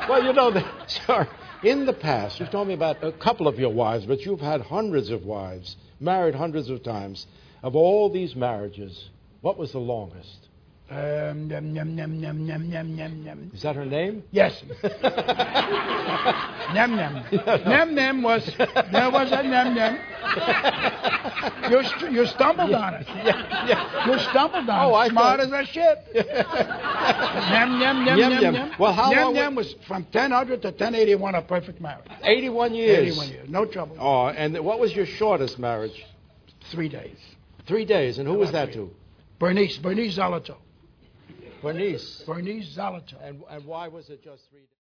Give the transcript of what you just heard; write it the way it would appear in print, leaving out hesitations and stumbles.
Well, you know, sir, in the past, you've told me about a couple of your wives, but you've had hundreds of wives, married hundreds of times. Of all these marriages, what was the longest? Yum, yum, yum, yum, yum, yum, yum, yum. Is that her name? Yes. Nem nem. Nem nem was, there was a nem nem. You stumbled on it. Yeah. You stumbled on it. I Smart thought... as a ship. Nem nem nem Yum, nem yum. nem. Well, how nem long nem was from 1000 to 1081 a perfect marriage. 81 years. 81 years. No trouble. Oh, and what was your shortest marriage? 3 days. 3 days. And who was that to? Bernice Zalato. Bernice. Bernice Zalato. And why was it just 3 days?